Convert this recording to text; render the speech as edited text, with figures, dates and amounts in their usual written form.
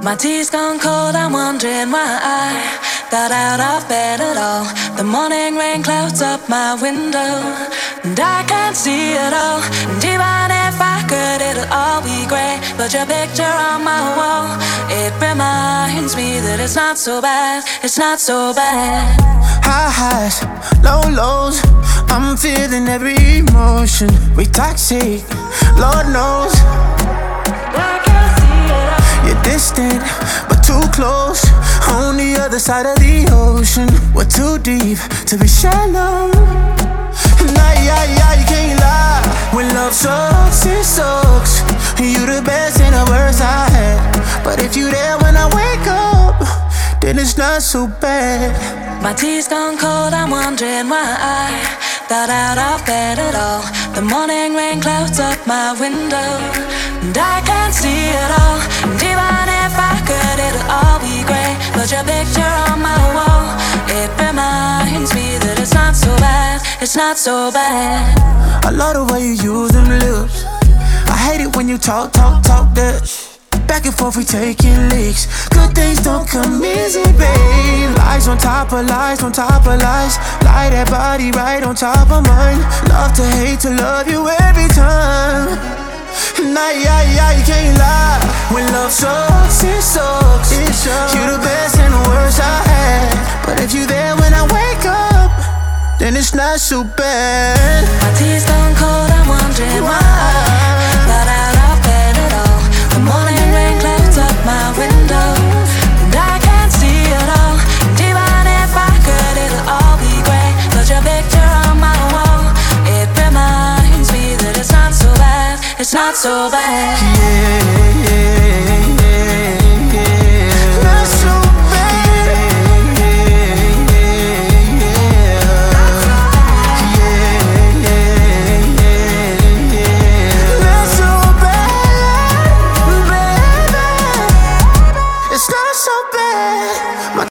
My tea's gone cold, I'm wondering why I got out of bed at all. The morning rain clouds up my window, and I can't see it all. And even if I could, it'll all be grey. But your picture on my wall, it reminds me that it's not so bad, it's not so bad. High highs, low lows, I'm feeling every emotion. We toxic, Lord knows. You're distant, but too close. On the other side of the ocean. We're too deep to be shallow. Nah, you can't lie. When love sucks, it sucks. You the best and the worst I had. But if you there when I wake up, then it's not so bad. My tea's gone cold, I'm wondering why I got out of bed at all. The morning rain clouds up my window, and I can't see it all. And even if I could, it'll all be grey. But your picture on my wall, it reminds me that it's not so bad, it's not so bad. I love the way you use them lips. I hate it when you talk that. Back and forth we taking leaks. Good things don't come easy, babe. Lies on top of lies, on top of lies. Lie that body right on top of mine. Love to hate to love you every time. Nah, you can't lie. When love sucks, it sucks. You the best and the worst I had. But if you there when I wake up, then it's not so bad. My tea's gone cold, I'm wondering why I got out of bed at all. The morning rain clouds up my window, and I can't see it all. And even if I could, it'll all be grey. But your picture on my wall, it reminds me that it's not so bad, it's not so bad. Yeah.